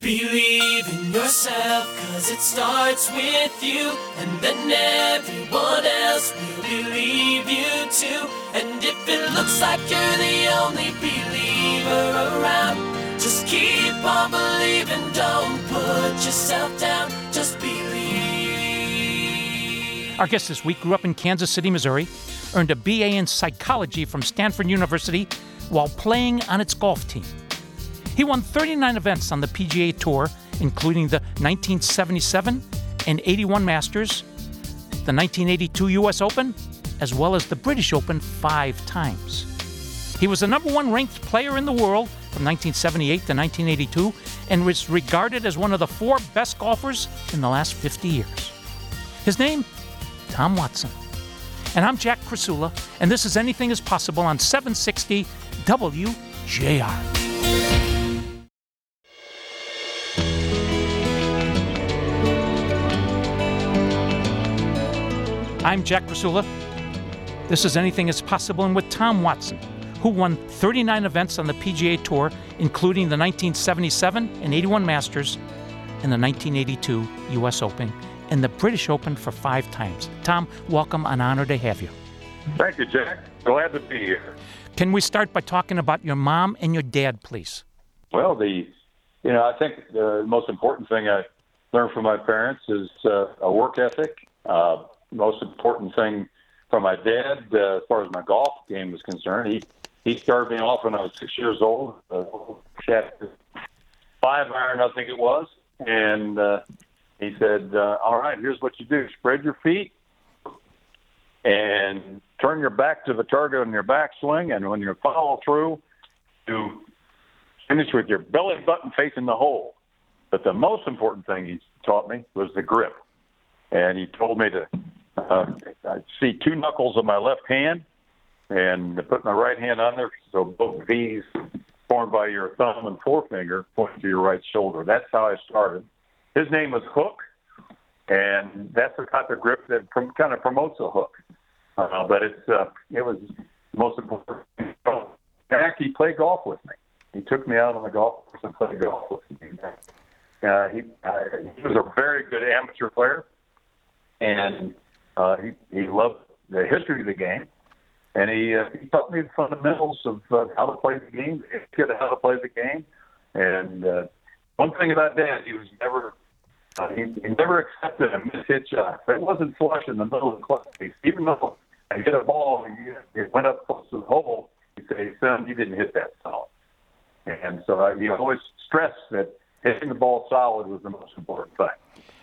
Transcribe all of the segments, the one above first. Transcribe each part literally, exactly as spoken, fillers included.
Believe in yourself, cause it starts with you, and then everyone else will believe you too. And if it looks like you're the only believer around, just keep on believing, don't put yourself down, just believe. Our guest this week grew up in Kansas City, Missouri, earned a B A in psychology from Stanford University while playing on its golf team. He won thirty-nine events on the P G A Tour, including the nineteen seventy-seven and eighty-one Masters, the nineteen eighty-two U S Open, as well as the British Open five times. He was the number one ranked player in the world from nineteen seventy-eight to nineteen eighty-two and was regarded as one of the four best golfers in the last fifty years. His name, Tom Watson. And I'm Jack Krasula, and this is Anything is Possible on seven sixty W J R. I'm Jack Krasula. This is Anything is Possible, and with Tom Watson, who won thirty-nine events on the P G A Tour, including the nineteen seventy-seven and eighty-one Masters and the nineteen eighty-two U S Open and the British Open for five times. Tom, welcome. An honor to have you. Thank you, Jack. Glad to be here. Can we start by talking about your mom and your dad, please? Well, the you know, I think the most important thing I learned from my parents is uh, a work ethic. Uh, most important thing from my dad, uh, as far as my golf game was concerned, he he started me off when I was six years old. Uh, five iron, I think it was, and uh, he said, uh, "All right, here's what you do: spread your feet and turn your back to the target on your backswing, and when you follow through, you finish with your belly button facing the hole." But the most important thing he taught me was the grip, and he told me to uh, I'd see two knuckles of my left hand and put my right hand on there, so both V's formed by your thumb and forefinger point to your right shoulder. That's how I started. His name was Hook, and that's the type of grip that prom- kind of promotes a hook. Uh, but it's uh, it was most important. Jack, he played golf with me. He took me out on the golf course and played golf with me. Uh, he, uh, he was a very good amateur player, and uh, he, he loved the history of the game. And he, uh, he taught me the fundamentals of uh, how to play the game, how to play the game. And uh, one thing about Dad, he was never uh, he, he never accepted a mishit shot. It wasn't flush in the middle of the club face. Even though I hit a ball and it went up close to the hole, he'd say, "Son, you didn't hit that solid." And so uh, he always stressed that hitting the ball solid was the most important thing.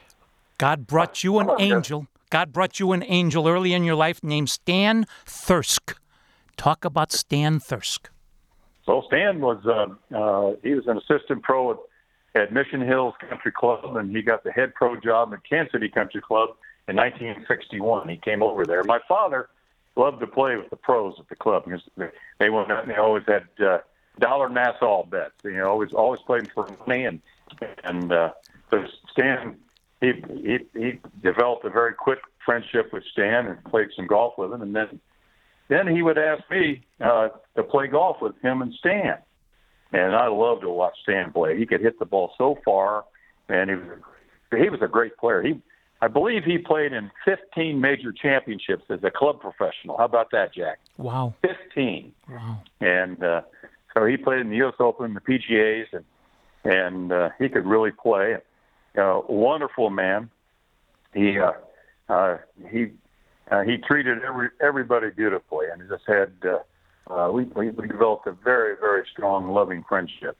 God brought you an angel. God brought you an angel early in your life named Stan Thirsk. Talk about Stan Thirsk. Well, Stan was uh, uh, he was an assistant pro at, at Mission Hills Country Club, and he got the head pro job at Kansas City Country Club in nineteen sixty-one. He came over there. My father loved to play with the pros at the club because they went out and they always had uh, dollar Nassau bets. You know, always always playing for money, and and uh, so Stan. He, he he developed a very quick friendship with Stan and played some golf with him, and then then he would ask me uh, to play golf with him and Stan, and I loved to watch Stan play. He could hit the ball so far, and he was he was a great player. He I believe he played in fifteen major championships as a club professional. How about that, Jack? Wow, fifteen. Wow. And uh, so he played in the U S Open, the P G As, and and uh, he could really play. Uh, wonderful man. He uh, uh, he uh, he treated every everybody beautifully, and he just had uh, uh, we, we we developed a very very strong, loving friendship.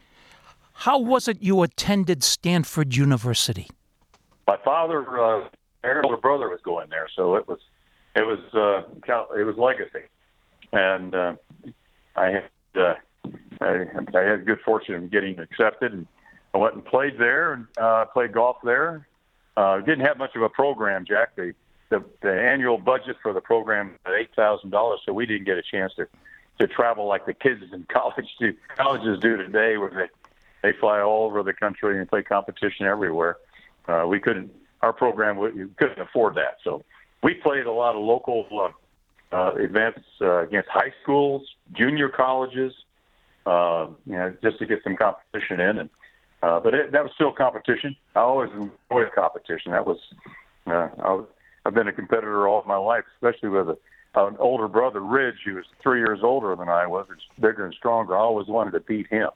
How was it you attended Stanford University? My father, uh, my older brother, was going there, so it was it was uh, it was legacy, and uh, I had uh, I, I had good fortune of getting accepted. And I went and played there and uh, played golf there. Uh, didn't have much of a program, Jack. The the, the annual budget for the program was eight thousand dollars, so we didn't get a chance to, to travel like the kids in college do, colleges do today, where they, they fly all over the country and play competition everywhere. Uh, we couldn't. Our program we couldn't afford that, so we played a lot of local uh, uh, events uh, against high schools, junior colleges, uh, you know, just to get some competition in. And Uh, but it, that was still competition. I always enjoyed competition. That was, uh, I was, I've been a competitor all my life, especially with a, an older brother, Ridge, who was three years older than I was, bigger and stronger. I always wanted to beat him.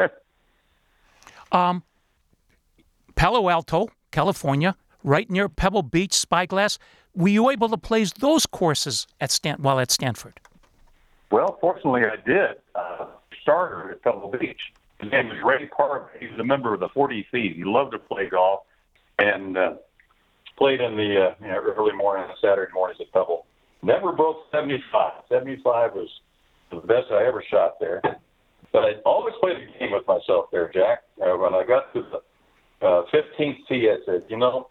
um, Palo Alto, California, right near Pebble Beach, Spyglass. Were you able to play those courses at Stan- while at Stanford? Well, fortunately, I did. Uh, starter at Pebble Beach. His name was Ray Park. He was a member of the forty Thieves. He loved to play golf and uh, played in the uh, you know, early morning and Saturday mornings at Pebble. Never broke seventy-five. seventy-five was the best I ever shot there. But I always played a game with myself there, Jack. Uh, when I got to the uh, fifteenth tee, I said, you know,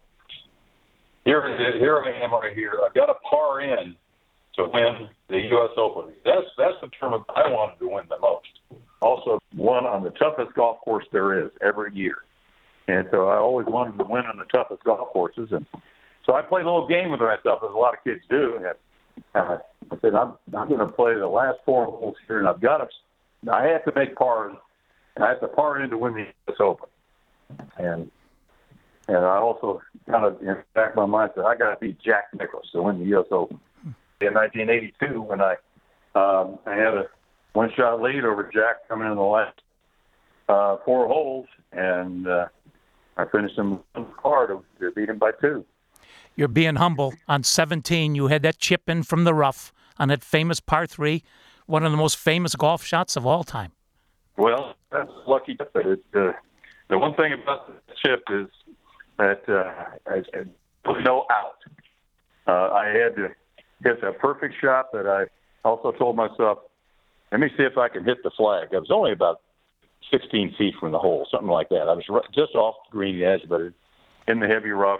here, here I am right here. I've got a par in to win the U S Open. That's that's the tournament I wanted to win the most. Also won on the toughest golf course there is every year. And so I always wanted to win on the toughest golf courses. And so I played a little game with myself, as a lot of kids do. And uh, I said, I'm, I'm going to play the last four holes here, and I've got to, I have to make pars. And I have to par in to win the U S Open. And and I also kind of, in the back of my mind, said, I got to beat Jack Nicklaus to win the U S Open. In nineteen eighty-two, when I um, I had a one-shot lead over Jack coming in the last uh, four holes, and uh, I finished him one car to, to beat him by two. You're being humble. On seventeen, you had that chip in from the rough on that famous par three, one of the most famous golf shots of all time. Well, that's lucky. It, uh, the one thing about the chip is that uh, I, I, no out. Uh, I had to hit a perfect shot that I also told myself, let me see if I can hit the flag. I was only about sixteen feet from the hole, something like that. I was just off the green edge, but in the heavy rough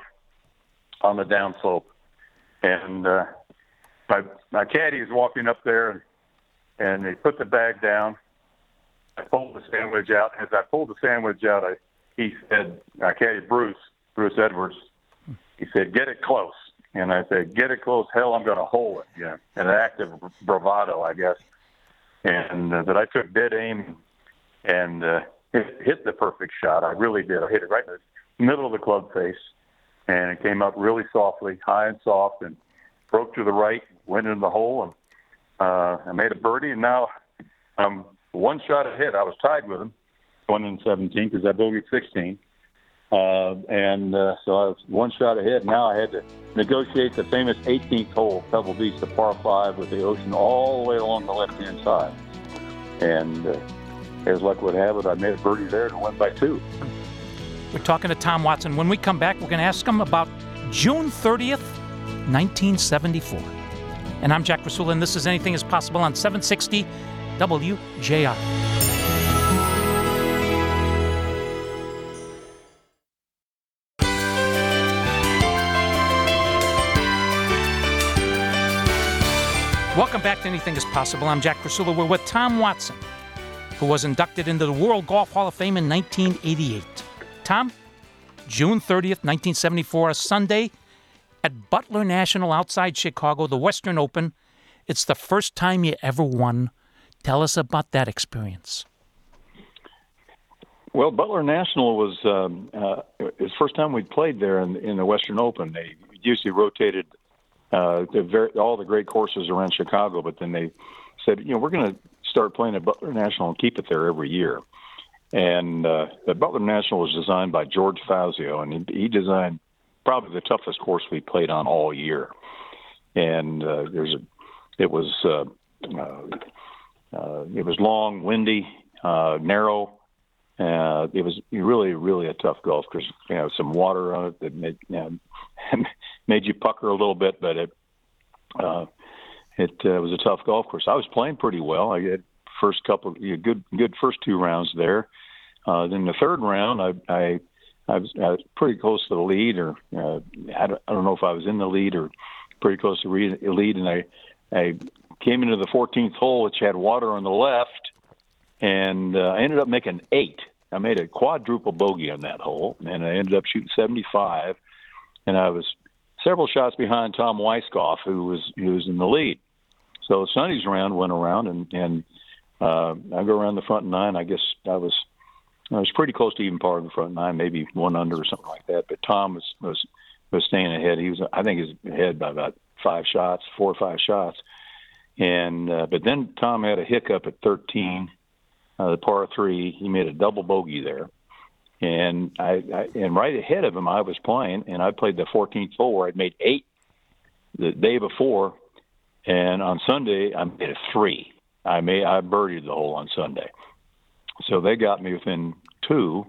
on the downslope. And uh, my, my caddy was walking up there, and, and he put the bag down. I pulled the sandwich out. As I pulled the sandwich out, I, he said, my caddy, Bruce, Bruce Edwards, he said, get it close. And I said, get it close. Hell, I'm going to hole it. Yeah, an act of bravado, I guess. And uh, but I took dead aim and uh, hit, hit the perfect shot. I really did. I hit it right in the middle of the club face, and it came up really softly, high and soft, and broke to the right, went in the hole, and uh, I made a birdie. And now I'm one shot ahead. I was tied with him, one in seventeen, because I bogeyed sixteen. Uh, and uh, so I was one shot ahead. Now I had to negotiate the famous eighteenth hole, Pebble Beach, the par five with the ocean all the way along the left-hand side. And uh, as luck would have it, I made a birdie there and went by two. We're talking to Tom Watson. When we come back, we're going to ask him about June thirtieth, nineteen seventy-four. And I'm Jack Rasula, and this is Anything is Possible on seven sixty W J R. Welcome back to Anything is Possible. I'm Jack Rasula. We're with Tom Watson, who was inducted into the World Golf Hall of Fame in nineteen eighty-eight. Tom, June thirtieth, nineteen seventy-four, a Sunday at Butler National outside Chicago, the Western Open. It's the first time you ever won. Tell us about that experience. Well, Butler National was um, uh, the first time we'd played there in, in the Western Open. They usually rotated Uh, the very, all the great courses around Chicago, but then they said, you know, we're going to start playing at Butler National and keep it there every year. And uh, the Butler National was designed by George Fazio, and he, he designed probably the toughest course we played on all year. And uh, there's a, it was uh, uh, uh, it was long, windy, uh, narrow. Uh, it was really, really a tough golf course. You know, some water on it that made you know, made you pucker a little bit, but it uh, it uh, was a tough golf course. I was playing pretty well. I had first couple, you know, good good first two rounds there. Uh, then the third round, I I, I, was, I was pretty close to the lead, or uh, I, don't, I don't know if I was in the lead or pretty close to the lead, and I I came into the fourteenth hole, which had water on the left. And uh, I ended up making eight. I made a quadruple bogey on that hole, and I ended up shooting seventy-five. And I was several shots behind Tom Weiskopf, who was who was in the lead. So Sunday's round went around, and, and uh, I go around the front nine. I guess I was I was pretty close to even par in the front nine, maybe one under or something like that. But Tom was was was staying ahead. He was, I think, he was ahead by about five shots, four or five shots. And uh, but then Tom had a hiccup at thirteen, uh, the par three. He made a double bogey there, and I, I and right ahead of him I was playing, and I played the fourteenth hole where I'd made eight the day before, and on Sunday I made a three. I made I birdied the hole on Sunday, so they got me within two.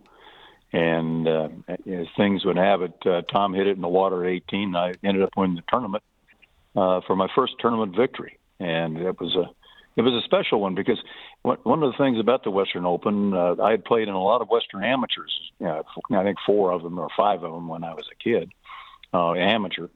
And uh, as things would have it, uh, Tom hit it in the water at eighteen. And I ended up winning the tournament uh, for my first tournament victory. And it was a it was a special one because one of the things about the Western Open, uh, I had played in a lot of Western amateurs. You know, I think four of them or five of them when I was a kid, uh, amateur.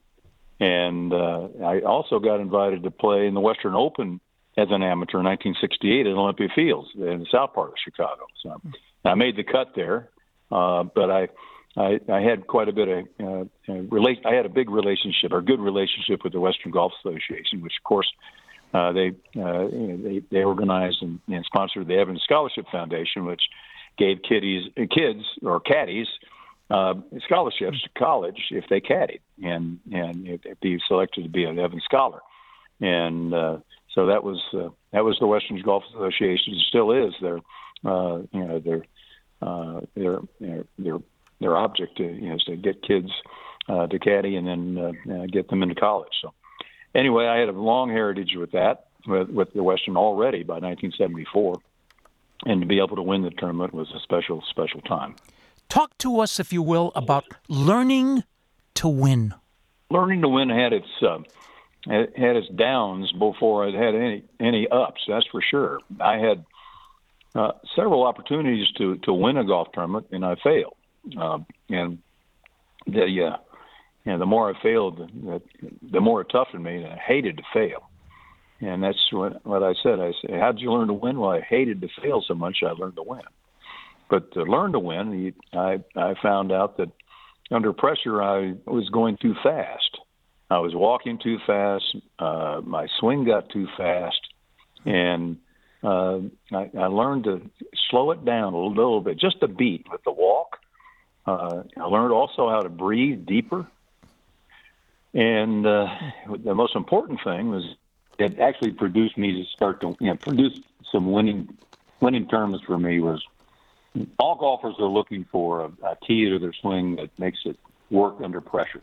And uh, I also got invited to play in the Western Open as an amateur in nineteen sixty-eight at Olympia Fields in the south part of Chicago. So I made the cut there, uh, but I. I, I had quite a bit of uh, uh, relate. I had a big relationship, or good relationship, with the Western Golf Association, which, of course, uh, they, uh, you know, they they organized and, and sponsored the Evans Scholarship Foundation, which gave kiddies, kids or caddies uh, scholarships to college if they caddied and and if be selected to be an Evans Scholar. And uh, so that was uh, that was the Western Golf Association. It still is. Their uh, you know their uh, their their their Their object to, you know, is to get kids uh, to caddy and then uh, uh, get them into college. So anyway, I had a long heritage with that, with, with the Western already by nineteen seventy-four. And to be able to win the tournament was a special, special time. Talk to us, if you will, about learning to win. Learning to win had its uh, had its downs before it had any any ups, that's for sure. I had uh, several opportunities to, to win a golf tournament, and I failed. Uh, and the uh, you know, the more I failed, the, the more it toughened me, and I hated to fail. And that's what, what I said. I said, "How did you learn to win?" Well, I hated to fail so much, I learned to win. But to learn to win, I I found out that under pressure, I was going too fast. I was walking too fast. Uh, my swing got too fast, and uh, I, I learned to slow it down a little bit, just a beat with the walk. Uh, I learned also how to breathe deeper. And uh, the most important thing was it actually produced me to start to, you know, produce some winning winning tournaments for me. Was all golfers are looking for a, a key to their swing that makes it work under pressure.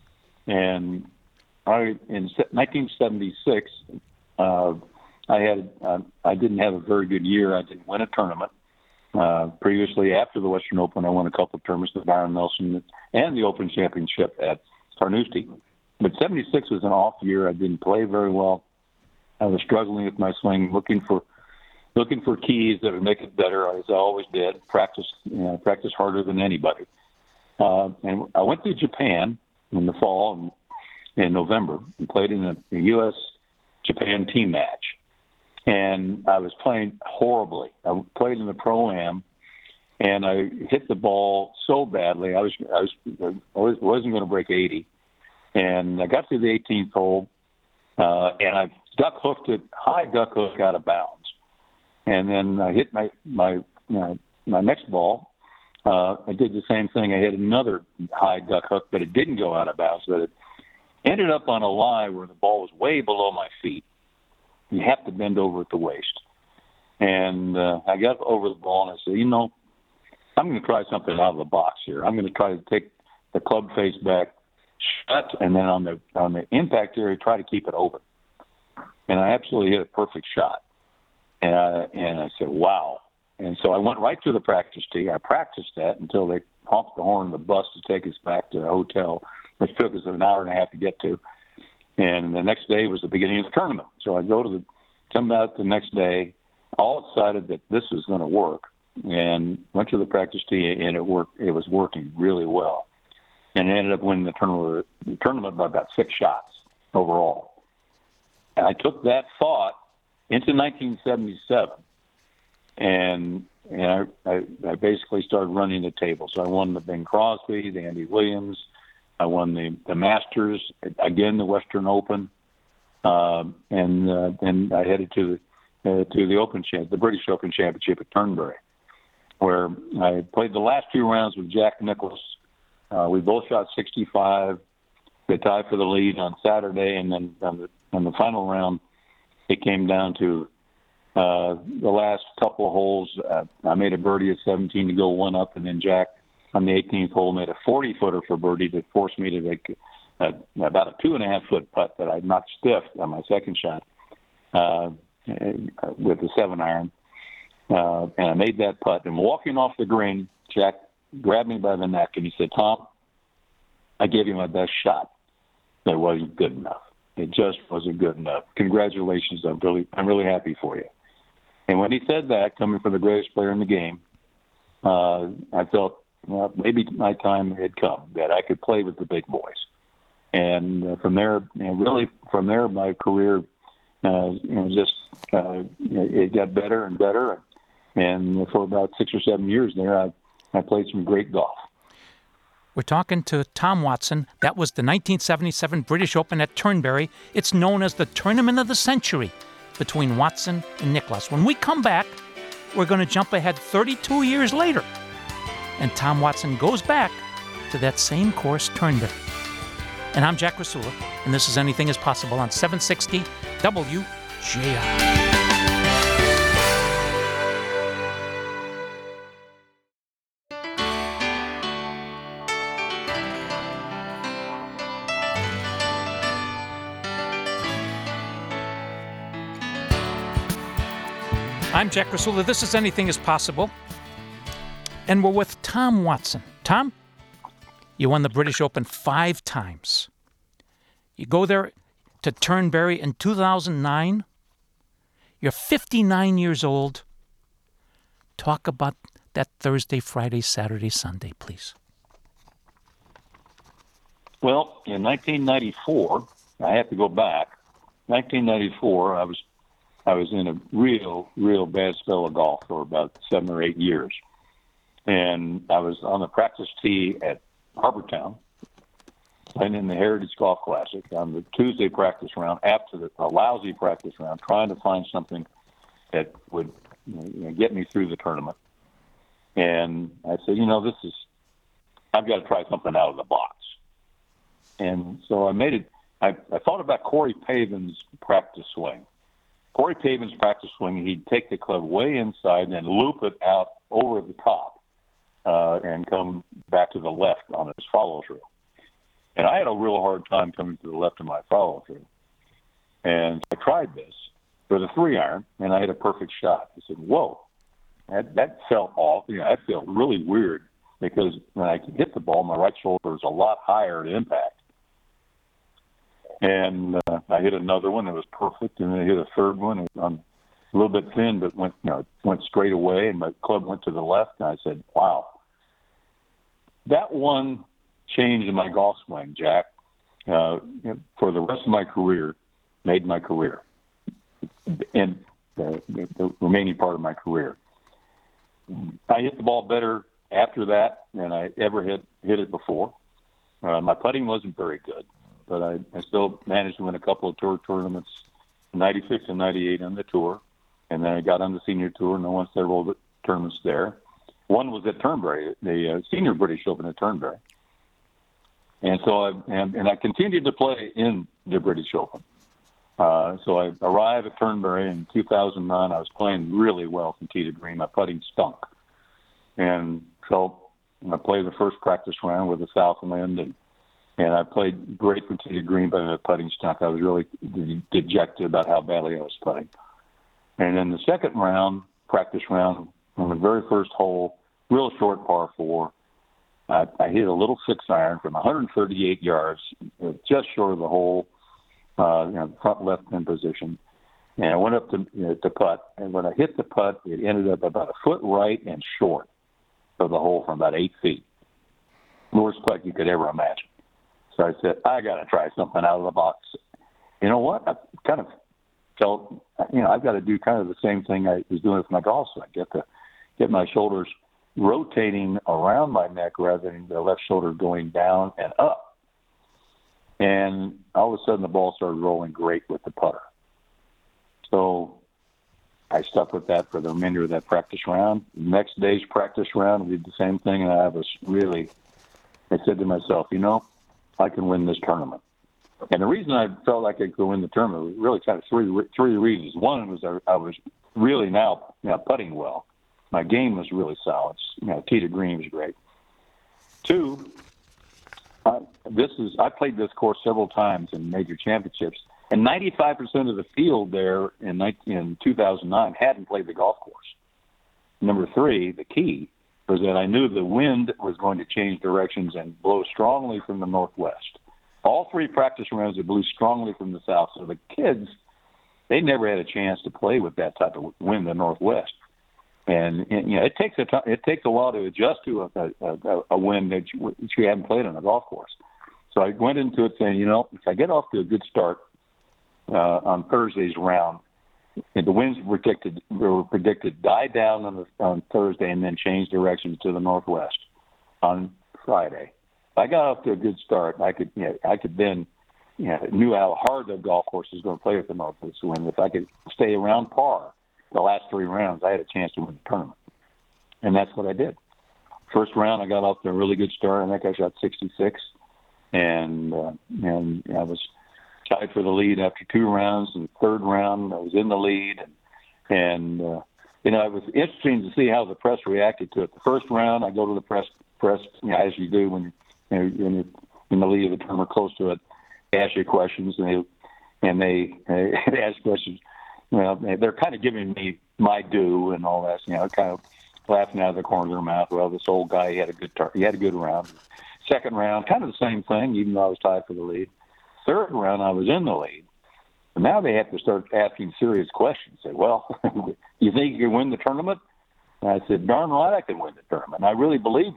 And I, in nineteen seventy-six, uh, I had uh, I didn't have a very good year. I didn't win a tournament. Uh, previously, after the Western Open, I won a couple of tournaments with Byron Nelson and the Open Championship at Carnoustie. But seventy-six was an off year. I didn't play very well. I was struggling with my swing, looking for looking for keys that would make it better, as I always did. Practice, you know, practice harder than anybody. Uh, and I went to Japan in the fall and in November and played in a, a U S Japan team match. And I was playing horribly. I played in the Pro-Am, and I hit the ball so badly. I was I was I was, wasn't going to break eighty, and I got to the eighteenth hole, uh, and I duck hooked it high duck hook out of bounds, and then I hit my my you know, my next ball. Uh, I did the same thing. I hit another high duck hook, but it didn't go out of bounds. But it ended up on a lie where the ball was way below my feet. You have to bend over at the waist. And uh, I got over the ball, and I said, you know, I'm going to try something out of the box here. I'm going to try to take the club face back, shut, and then on the on the impact area, try to keep it open. And I absolutely hit a perfect shot. And I, and I said, wow. And so I went right to the practice tee. I practiced that until they honked the horn of the bus to take us back to the hotel, which took us an hour and a half to get to. And the next day was the beginning of the tournament. So I go to the, come out the next day, all excited that this was going to work, and went to the practice tee, and it worked. It was working really well, and I ended up winning the tournament, the tournament by about six shots overall. And I took that thought into nineteen seventy-seven, and and I, I, I basically started running the table. So I won the Bing Crosby, the Andy Williams. I won the, the Masters, again the Western Open, uh, and uh, then I headed to the uh, to the Open Champ, the British Open Championship at Turnberry. where I played the last two rounds with Jack Nicklaus. Uh, we both shot sixty-five. We tied for the lead on Saturday, and then on the, on the final round, it came down to uh, the last couple of holes. Uh, I made a birdie at seventeen to go one up, and then Jack on the eighteenth hole made a forty-footer for birdie that forced me to make uh, about a two and a half foot putt that I knocked stiff on my second shot uh, with the seven iron. Uh, and I made that putt. And walking off the green, Jack grabbed me by the neck and he said, "Tom, I gave you my best shot. It wasn't good enough. It just wasn't good enough. Congratulations. I'm really, I'm really happy for you." And when he said that, coming from the greatest player in the game, uh, I felt, well, maybe my time had come that I could play with the big boys. And uh, from there, you know, really from there, my career, uh, you know, just uh, it got better and better. And for about six or seven years there, I, I played some great golf. We're talking to Tom Watson. That was the nineteen seventy-seven British Open at Turnberry. It's known as the Tournament of the Century between Watson and Nicklaus. When we come back, we're going to jump ahead thirty-two years later. And Tom Watson goes back to that same course, Turnberry. And I'm Jack Rasula, and this is Anything is Possible on seven sixty W J R. I'm Jack Rasula. This is Anything is Possible. And we're with Tom Watson. Tom, you won the British Open five times. You go there to Turnberry in two thousand nine. You're fifty-nine years old. Talk about that Thursday, Friday, Saturday, Sunday, please. Well, in nineteen ninety-four, I have to go back. nineteen ninety-four, I was I was in a real, real bad spell of golf for about seven or eight years. And I was on the practice tee at Harbortown, playing in the Heritage Golf Classic on the Tuesday practice round, after the, a lousy practice round, trying to find something that would, you know, get me through the tournament. And I said, you know, this is, I've got to try something out of the box. And so I made it, I, I thought about Corey Pavin's practice swing. Corey Pavin's practice swing, he'd take the club way inside and then loop it out over the top uh, and come back to the left on his follow-through. And I had a real hard time coming to the left of my follow-through. And I tried this with a three-iron, and I had a perfect shot. I said, whoa, that, that felt off. You know, that felt really weird because when I could hit the ball, my right shoulder was a lot higher at impact. And uh, I hit another one that was perfect, and then I hit a third one. It was on, a little bit thin, but went, you know, went straight away, and my club went to the left. And I said, "Wow, that one changed in my golf swing, Jack. Uh, for the rest of my career, made my career, and the, the remaining part of my career. I hit the ball better after that than I ever hit hit it before. Uh, my putting wasn't very good. But I, I still managed to win a couple of tour tournaments, ninety-six and ninety-eight on the tour. And then I got on the senior tour and I won several tournaments there. One was at Turnberry, the uh, senior British Open at Turnberry. And so I, and, and I continued to play in the British Open. Uh, so I arrived at Turnberry in two thousand nine. I was playing really well from tee to green. My putting stunk. And so I played the first practice round with the Southland, and And I played great from tee to green, but the putting stunk. I was really dejected about how badly I was putting. And then the second round, practice round, on the very first hole, real short par four, I, I hit a little six iron from one hundred thirty-eight yards, just short of the hole, uh, you know, front left in position. And I went up to, you know, to putt. And when I hit the putt, it ended up about a foot right and short of the hole from about eight feet. Worst putt you could ever imagine. So I said, I got to try something out of the box. You know what? I kind of felt, you know, I've got to do kind of the same thing I was doing with my golf swing. Get to get my shoulders rotating around my neck rather than the left shoulder going down and up. And all of a sudden, the ball started rolling great with the putter. So I stuck with that for the remainder of that practice round. Next day's practice round, we did the same thing, and I was really, I said to myself, you know, I can win this tournament. And the reason I felt like I could win the tournament was really kind of three three reasons. One was I, I was really now, now putting well. My game was really solid. You know, tee to green was great. Two, uh, this is I played this course several times in major championships, and ninety-five percent of the field there in, in two thousand nine hadn't played the golf course. Number three, the key was that I knew the wind was going to change directions and blow strongly from the northwest. All three practice rounds, it blew strongly from the south. So the kids, they never had a chance to play with that type of wind in the northwest. And, and you know, it takes a t- it takes a while to adjust to a, a, a wind that you, that you haven't played on a golf course. So I went into it saying, you know, if I get off to a good start uh, on Thursday's round, and the winds were predicted were predicted die down on, the, on Thursday and then change directions to the northwest on Friday. If I got off to a good start, I could, you know, I could then, you know, knew how hard the golf course was going to play with the northwest wind. If I could stay around par the last three rounds, I had a chance to win the tournament, and that's what I did. First round, I got off to a really good start. I think I shot sixty-six, and uh, and I was tied for the lead after two rounds. And the third round, I was in the lead, and, and uh, you know, it was interesting to see how the press reacted to it. The first round, I go to the press, press, you know, as you do when you know, when you're in the lead of the tournament, close to it. They ask you questions, and they and they, they ask questions. Well, they're kind of giving me my due and all that. You know, kind of laughing out of the corner of their mouth. Well, this old guy, he had a good tar- he had a good round. Second round, kind of the same thing, even though I was tied for the lead. Third round, I was in the lead. But now they have to start asking serious questions. Say, well, you think you can win the tournament? And I said, darn right I can win the tournament. And I really believe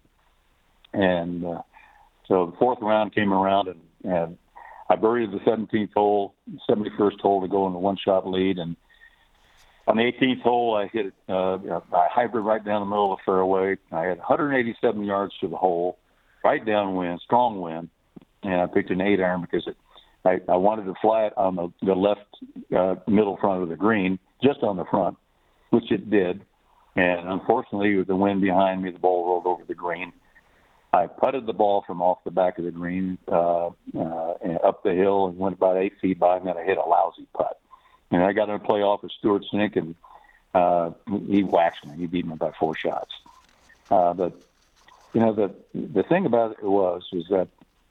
that. And uh, so the fourth round came around, and, and I buried the seventeenth hole, seventy-first hole to go in the one-shot lead. And on the eighteenth hole, I hit uh, a hybrid right down the middle of the fairway. I had one hundred eighty-seven yards to the hole, right downwind, strong wind. And I picked an eight iron because it, I, I wanted to fly it on the, the left uh, middle front of the green, just on the front, which it did. And unfortunately, with the wind behind me, the ball rolled over the green. I putted the ball from off the back of the green uh, uh, and up the hill and went about eight feet by, and then I hit a lousy putt. And I got to play off of Stuart Sink, and uh, he waxed me. He beat me by four shots. Uh, but, you know, the the thing about it was, was that,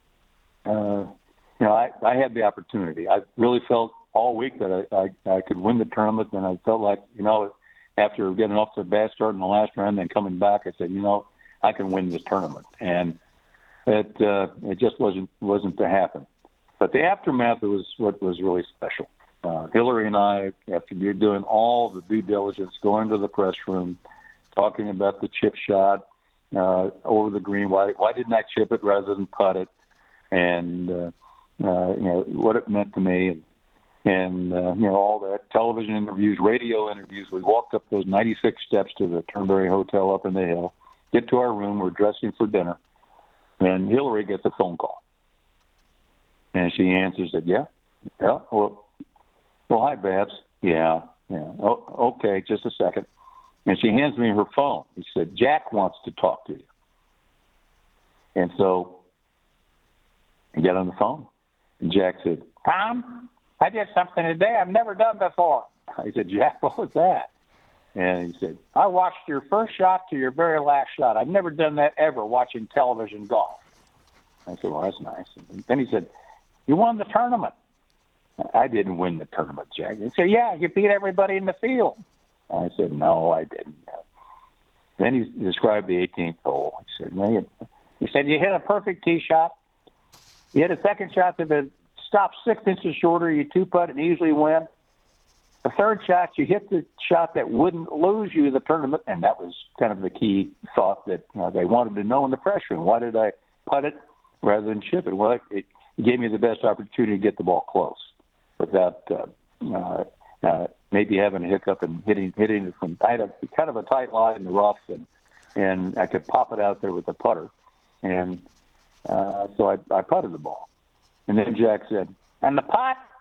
uh, you know, I, I had the opportunity. I really felt all week that I, I, I could win the tournament, and I felt like, you know, after getting off to a bad start in the last round and coming back, I said, you know, I can win this tournament. And it uh, it just wasn't wasn't to happen. But the aftermath was what was really special. Uh, Hillary and I, after doing all the due diligence, going to the press room, talking about the chip shot uh, over the green. Why why didn't I chip it rather than putt it? And uh, uh, you know what it meant to me, and, and uh, you know all that television interviews, radio interviews. We walked up those ninety-six steps to the Turnberry Hotel up in the hill. Get to our room. We're dressing for dinner, and Hillary gets a phone call, and she answers it. Yeah, yeah. Well, well, hi, Babs. Yeah, yeah. Oh, okay, just a second. And she hands me her phone. She said, Jack wants to talk to you. And so I get on the phone, and Jack said, Tom, I did something today I've never done before. I said, Jack, what was that? And he said, I watched your first shot to your very last shot. I've never done that ever watching television golf. I said, well, that's nice. And then he said, you won the tournament. I didn't win the tournament, Jack. He said, yeah, you beat everybody in the field. I said, no, I didn't. Then he described the eighteenth hole. He said, well, you, he said, you hit a perfect tee shot. You hit a second shot that it stopped six inches shorter. You two-putt and easily win. The third shot, you hit the shot that wouldn't lose you the tournament, and that was kind of the key thought that you know, they wanted to know in the press room. Why did I putt it rather than chip it? Well, it, it gave me the best opportunity to get the ball close without uh, uh, uh, maybe having a hiccup and hitting hitting it from tight up, kind of a tight line in the rough, and and I could pop it out there with the putter, and uh, so I, I putted the ball, and then Jack said, "And the putt."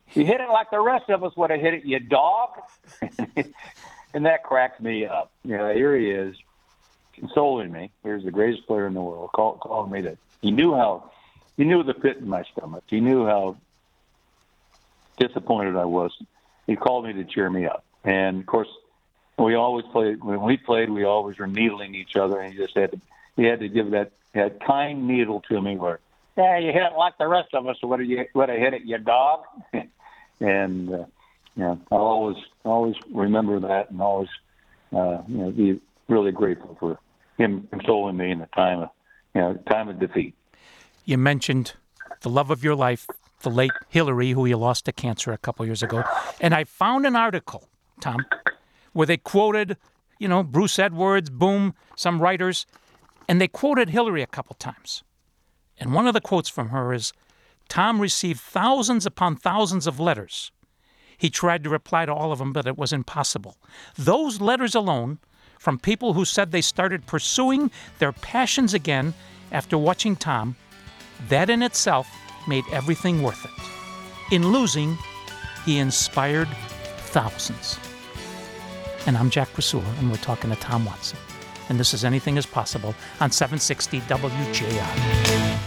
You hit it like the rest of us would have hit it, you dog. And that cracks me up. You know, here he is, consoling me. Here's the greatest player in the world, call, calling me that. He knew how, he knew the pit in my stomach. He knew how disappointed I was. He called me to cheer me up. And, of course, we always played, when we played, we always were needling each other, and he just had to, he had to give that, that kind needle to me where, yeah, you hit it like the rest of us would have, would have hit it, you dog. And, uh, yeah, I'll always, always remember that, and always, uh, you know, be really grateful for him consoling me in the time of, you know, time of defeat. You mentioned the love of your life, the late Hillary, who you lost to cancer a couple years ago. And I found an article, Tom, where they quoted, you know, Bruce Edwards, Boom, some writers, and they quoted Hillary a couple times. And one of the quotes from her is, Tom received thousands upon thousands of letters. He tried to reply to all of them, but it was impossible. Those letters alone, from people who said they started pursuing their passions again after watching Tom, that in itself made everything worth it. In losing, he inspired thousands. And I'm Jack Krasula, and we're talking to Tom Watson. And this is Anything is Possible on seven sixty W J R.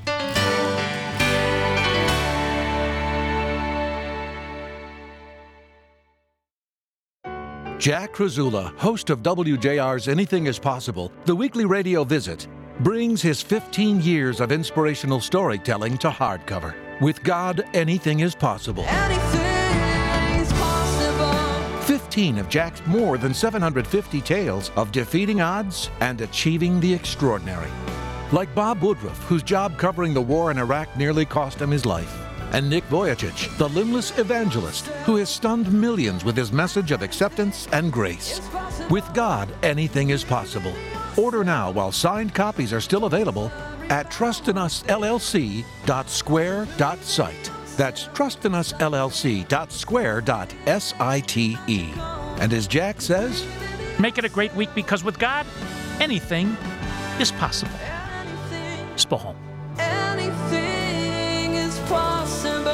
Jack Krasula, host of W J R's Anything is Possible, the weekly radio visit, brings his fifteen years of inspirational storytelling to hardcover. With God, anything is possible. Anything is possible. fifteen of Jack's more than seven hundred fifty tales of defeating odds and achieving the extraordinary. Like Bob Woodruff, whose job covering the war in Iraq nearly cost him his life. And Nick Vujicic, the limbless evangelist who has stunned millions with his message of acceptance and grace. With God, anything is possible. Order now while signed copies are still available at trust in us L L C dot square dot site. That's trust in us L L C dot square dot site. And as Jack says, make it a great week, because with God, anything is possible. Spohom. Anything is possible.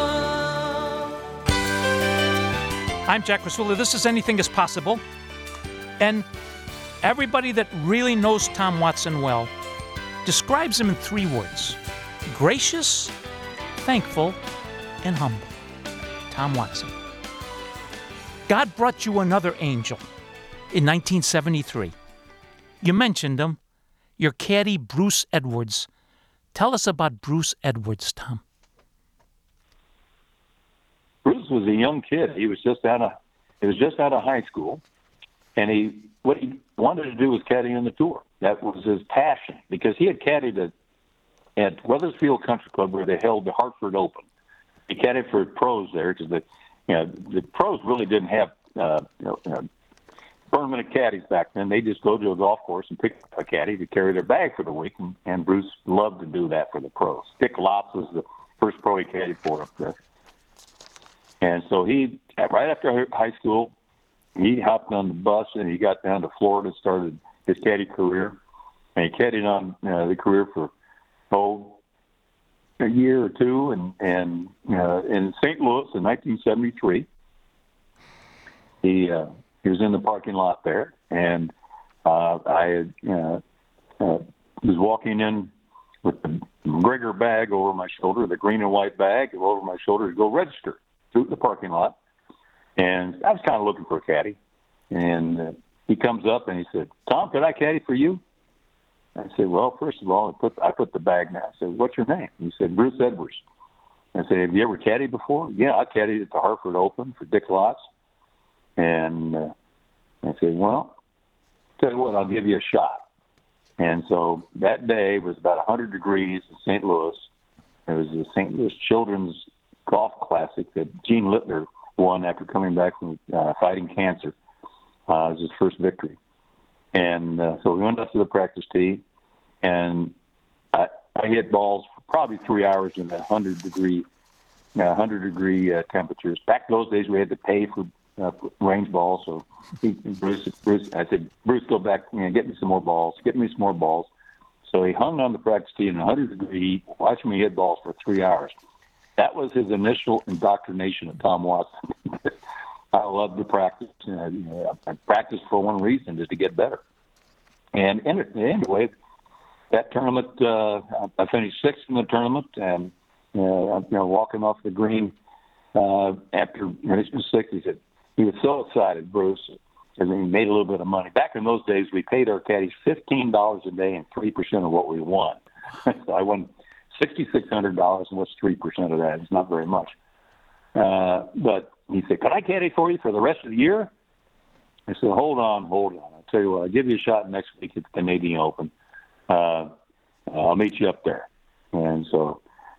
I'm Jack Krasula. This is Anything is Possible. And everybody that really knows Tom Watson well describes him in three words: gracious, thankful, and humble. Tom Watson. God brought you another angel in nineteen seventy-three. You mentioned him, your caddy, Bruce Edwards. Tell us about Bruce Edwards, Tom. Bruce was a young kid. He was just out of he was just out of high school, and he what he wanted to do was caddy on the tour. That was his passion, because he had caddied at, at Weathersfield Country Club, where they held the Hartford Open. He caddied for pros there, because the you know the pros really didn't have uh, you know, you know, permanent caddies back then. They just go to a golf course and pick up a caddy to carry their bag for the week, and, and Bruce loved to do that for the pros. Dick Lotz was the first pro he caddied for up there. And so he, right after high school, he hopped on the bus and he got down to Florida, started his caddy career, and he caddied on uh, the career for, oh, a year or two, and, and uh, in Saint Louis in nineteen seventy-three, he... Uh, He was in the parking lot there, and uh, I uh, uh, was walking in with the McGregor bag over my shoulder, the green and white bag over my shoulder to go register through the parking lot. And I was kind of looking for a caddy. And uh, he comes up and he said, "Tom, could I caddy for you?" I said, "Well, first of all, I put I put the bag down." I said, "What's your name?" He said, "Bruce Edwards." I said, "Have you ever caddied before?" "Yeah, I caddied at the Hartford Open for Dick Lotz." And uh, I said, "Well, tell you what, I'll give you a shot." And so that day was about one hundred degrees in Saint Louis. It was the Saint Louis Children's Golf Classic that Gene Littler won after coming back from uh, fighting cancer. Uh, it was his first victory. And uh, so we went up to the practice tee, and I, I hit balls for probably three hours in that one hundred degree, uh, one hundred degree uh, temperatures. Back those days, we had to pay for uh, range balls. So he, Bruce, Bruce, I said, "Bruce, go back and you know, get me some more balls. Get me some more balls." So he hung on the practice tee in one hundred degree heat, watching me hit balls for three hours. that was his initial indoctrination of Tom Watson. I love to practice. You know, you know, I practice for one reason, is to get better. And anyway, that tournament, uh, I finished sixth in the tournament, and uh, you know, walking off the green uh, after finishing sixth, he said he was so excited, Bruce, because he made a little bit of money. Back in those days, we paid our caddies fifteen dollars a day and three percent of what we won. So I won sixty-six hundred dollars, and what's three percent of that? It's not very much. Uh, but he said, "Can I caddy for you for the rest of the year?" I said, "Hold on, hold on. I'll tell you what, I'll give you a shot next week at the Canadian Open. Uh, I'll meet you up there." And so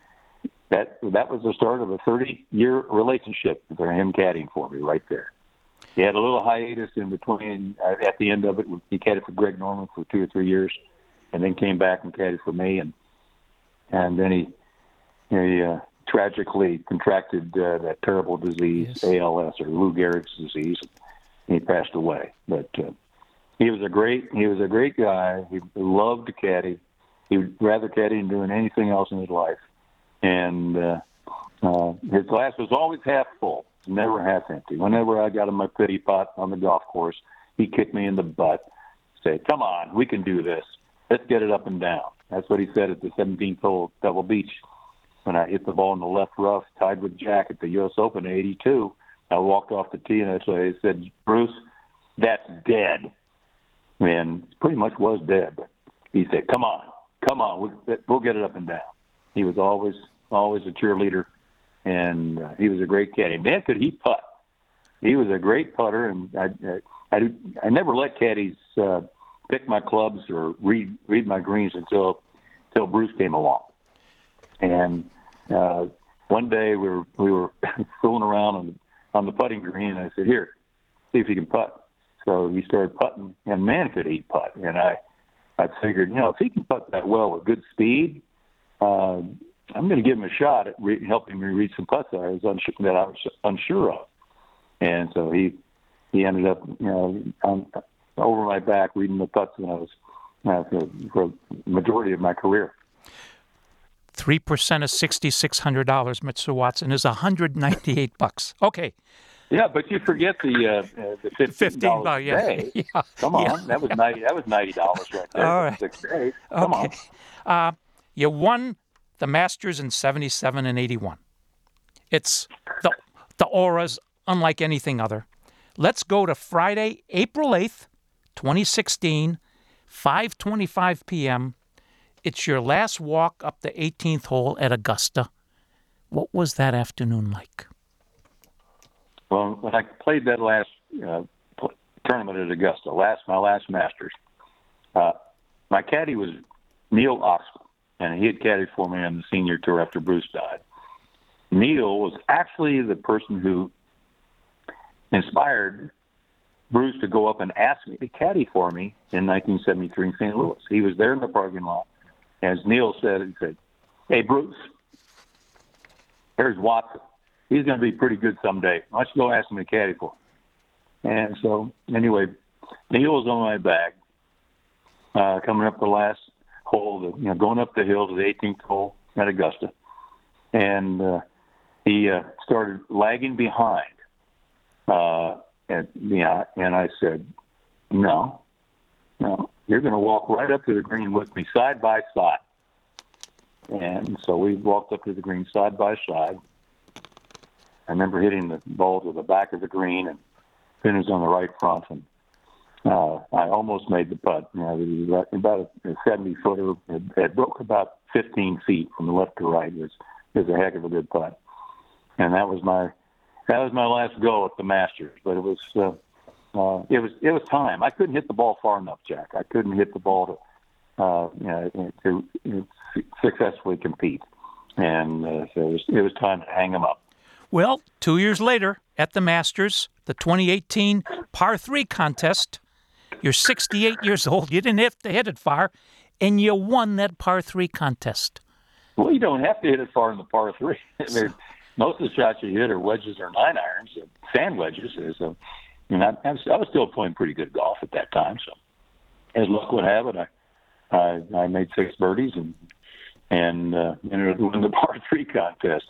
that that was the start of a thirty-year relationship for him caddying for me right there. He had a little hiatus in between. Uh, at the end of it, he caddied for Greg Norman for two or three years, and then came back and caddied for me. And and then he he uh, tragically contracted uh, that terrible disease, yes. A L S, or Lou Gehrig's disease. And he passed away. But uh, he was a great he was a great guy. He loved to caddy. He would rather caddy than doing anything else in his life. And uh, uh, his glass was always half full, never half empty. Whenever I got in my pity pot on the golf course, he kicked me in the butt, say, "Come on, we can do this. Let's get it up and down." That's what he said at the seventeenth hole at Pebble Beach when I hit the ball in the left rough, tied with Jack at the U S Open in eighty-two. I walked off the tee, and I said, "Bruce, that's dead." And it pretty much was dead. But he said, "Come on, come on, we'll, we'll get it up and down." He was always always a cheerleader, and uh, he was a great caddy. Man, could he putt. He was a great putter, and I I, I, I never let caddies uh, pick my clubs or read read my greens until until Bruce came along. And uh, one day we were we were fooling around on on the putting green, and I said, "Here, see if you can putt." So he started putting, and man, could he putt. And I I figured, you know, if he can putt that well with good speed, uh, I'm going to give him a shot at re- helping me read some putts that I was unsure, that I was unsure of. And so he he ended up, you know, on, over my back reading the putts when I was uh, for, for the majority of my career. Three percent of sixty-six hundred dollars, Mister Watson, is one hundred ninety-eight bucks. Okay. Yeah, but you forget the uh, uh, the fifteen dollars yeah. a day. yeah. Come on, yeah. that was ninety. That was ninety dollars right there. All right. Six days. Come okay. on. Uh, you won the Masters in seventy-seven and eighty-one. It's the the aura's unlike anything other. Let's go to Friday, April eighth, twenty sixteen, five twenty-five p.m. It's your last walk up the eighteenth hole at Augusta. What was that afternoon like? Well, when I played that last uh, tournament at Augusta, last my last Masters, uh, my caddy was Neil Oxman, and he had caddied for me on the senior tour after Bruce died. Neil was actually the person who inspired Bruce to go up and ask me to caddy for me in nineteen seventy-three in Saint Louis. He was there in the parking lot. As Neil said, he said, "Hey, Bruce, here's Watson. He's going to be pretty good someday. Why don't you go ask him to caddy for him?" And so, anyway, Neil was on my back, uh, coming up the last hole, the, you know, going up the hill to the eighteenth hole at Augusta. And uh, he uh, started lagging behind. Uh, and, yeah, and I said, no, no, you're going to walk right up to the green with me side by side. And so we walked up to the green side by side. I remember hitting the ball to the back of the green and finished on the right front. And uh, I almost made the putt. You know, it was about a seventy-footer. It, it broke about fifteen feet from left to right. It was, it was a heck of a good putt. And that was my that was my last go at the Masters. But it was uh, uh, it was it was time. I couldn't hit the ball far enough, Jack. I couldn't hit the ball to uh, you know, to, to successfully compete. And uh, so it was it was time to hang them up. Well, two years later, at the Masters, the twenty eighteen par three contest, you're sixty-eight years old. You didn't have to hit it far, and you won that par three contest. Well, you don't have to hit it far in the par three. I mean, most of the shots you hit are wedges or nine irons, sand wedges. So, you know, I, I was still playing pretty good golf at that time. So, as luck would have it, I I, I made six birdies and and uh, and win the par three contest.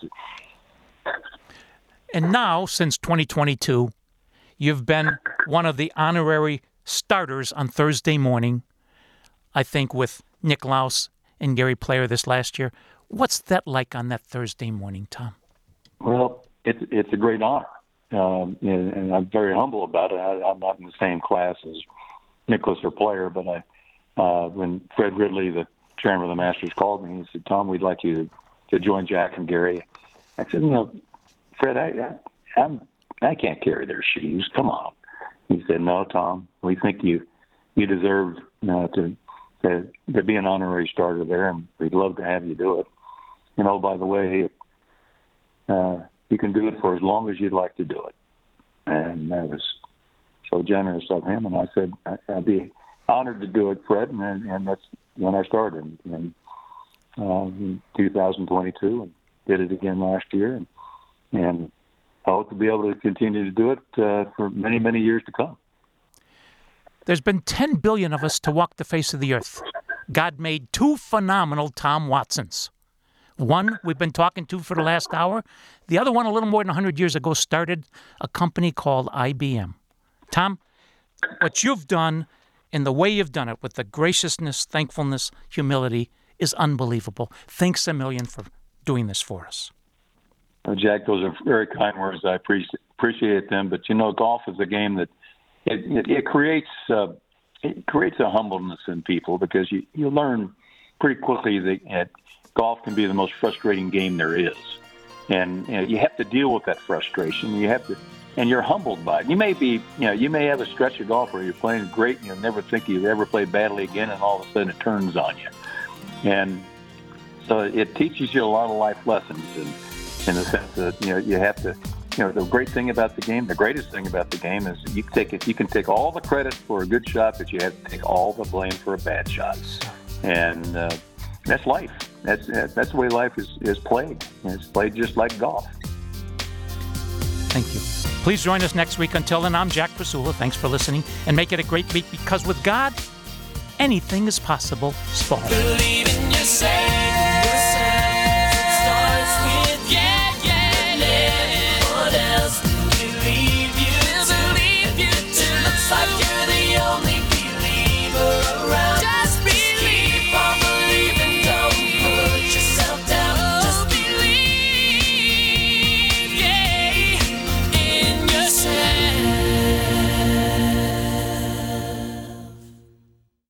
And now, since twenty twenty-two, you've been one of the honorary starters on Thursday morning, I think with Nick Laus and Gary Player this last year. What's that like on that Thursday morning, Tom? Well, it's it's a great honor, um, and, and I'm very humble about it. I, I'm not in the same class as Nicklaus or Player, but I, uh, when Fred Ridley, the chairman of the Masters, called me, he said, "Tom, we'd like you to, to join Jack and Gary." I said, "You know, Fred, I, I I'm I can't carry their shoes. Come on." He said, "No, Tom, we think you you deserve uh, to, to to be an honorary starter there, and we'd love to have you do it. And oh, by the way, uh, you can do it for as long as you'd like to do it." And that was so generous of him. And I said, "I'd be honored to do it, Fred." And, and that's when I started in, uh, in two thousand twenty-two, and did it again last year. And, and I hope to be able to continue to do it uh, for many, many years to come. There's been ten billion of us to walk the face of the earth. God made two phenomenal Tom Watsons. One we've been talking to for the last hour. The other one, a little more than one hundred years ago, started a company called I B M. Tom, what you've done and the way you've done it with the graciousness, thankfulness, humility is unbelievable. Thanks a million for doing this for us. Well, Jack, those are very kind words. I appreciate appreciate them. But, you know, golf is a game that it, it, it creates uh, it creates a humbleness in people, because you, you learn pretty quickly that uh, golf can be the most frustrating game there is. And you know, you have to deal with that frustration. You have to, and you're humbled by it. You may be, you know, you may have a stretch of golf where you're playing great and you'll never think you've ever played badly again, and all of a sudden it turns on you. And so it teaches you a lot of life lessons, and in the sense that, you know, you have to, you know, the great thing about the game, the greatest thing about the game is you take it, you can take all the credit for a good shot, but you have to take all the blame for a bad shot. And uh, that's life. That's that's the way life is, is played. It's played just like golf. Thank you. Please join us next week. Until then, I'm Jack Pasula. Thanks for listening, and make it a great week, because with God, anything is possible. Spall. Believe in yourself.